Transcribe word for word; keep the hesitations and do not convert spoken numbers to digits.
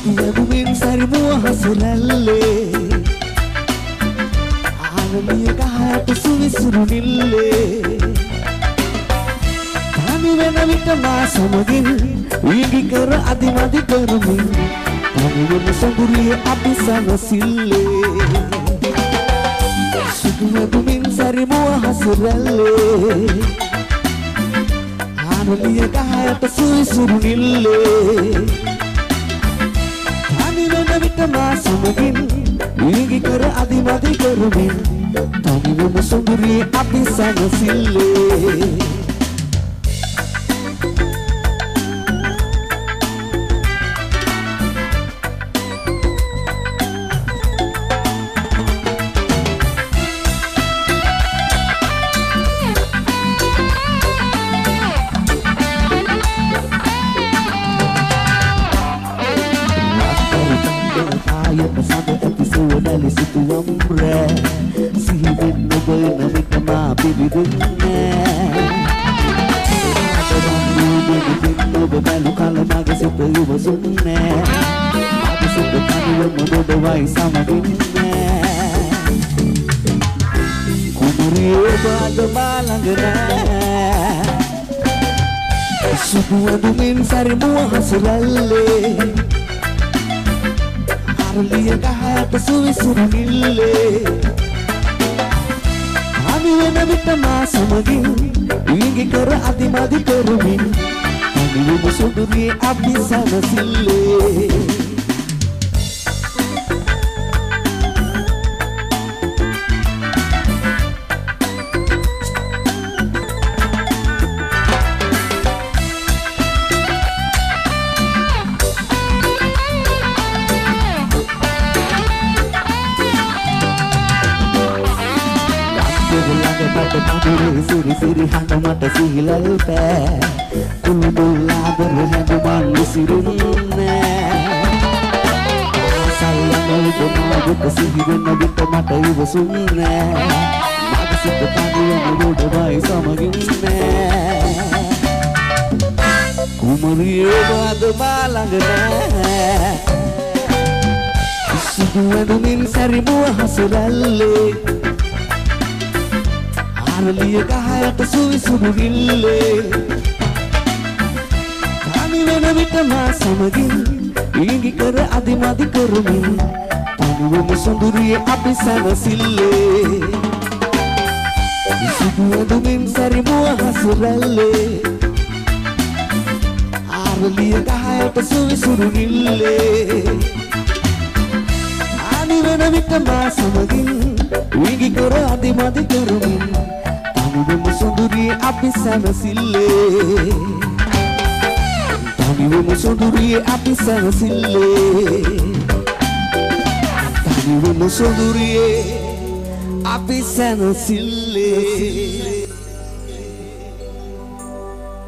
සුදුවැදුමින් සරිමුව හසුරැල්ලේ ආනමිය ගහට සුවිසුරු නිල්ලේ තනි වෙන විට මා සමගින් වීගි කර අදිමදි කරමින් තනි වෙන සොඳුරියේ අපි සනසිල්ලේ සුදුවැදුමින් සරිමුව හසුරැල්ලේ ආනමිය ගහට සුවිසුරු නිල්ලේ විට මා සමගින් වීගි කර අදිමදි කරමින් තනි වෙන සොඳුරියේ අපි සනසිල්ලේ සුදුවැදුමින් සරිමුව හසුරැල්ලේ අරලිය ගහට සුවිසුරු නිල්ලේ තනි වෙන විට මා සමගින් වීගි කර අදිමදි කරමින් තනි වෙන සොඳුරියේ අපි සනසිල්ලේ සිරි සිරි හඬ මට සිහිලල් පෑ කුළුදුල්ලාදර හැඳුමන් විසිරුන්නේ සල්ලමල් දුමාගුත් සිහිවෙන විට මට ඉවසුන්නේ මග සිත තනියම රොඩවයි සමගින්නේ කුමරියේ බාද මා ළඟ නෑ සුදුවැදුමින් සරිමුව හසුරැල්ලේ අරලිය ගහයට සුවිසුරු නිල්ලේ තනි වෙන විට මා සමගින් වීගි කර අදිමදි කරමින් තනි වෙන සොඳුරියේ අපි සනසිල්ලේ සුදුවැදුමින් සරිමුව හසුරැල්ලේ අරලිය ගහයට සුවිසුරු නිල්ලේ තනි වෙන විට මා සමගින් වීගි කර අදිමදි කරමින් තනි වෙන සොඳුරියේ අපි සනසිල්ලේ තනි වෙන සොඳුරියේ අපි සනසිල්ලේ තනි වෙන සොඳුරියේ අපි සනසිල්ලේ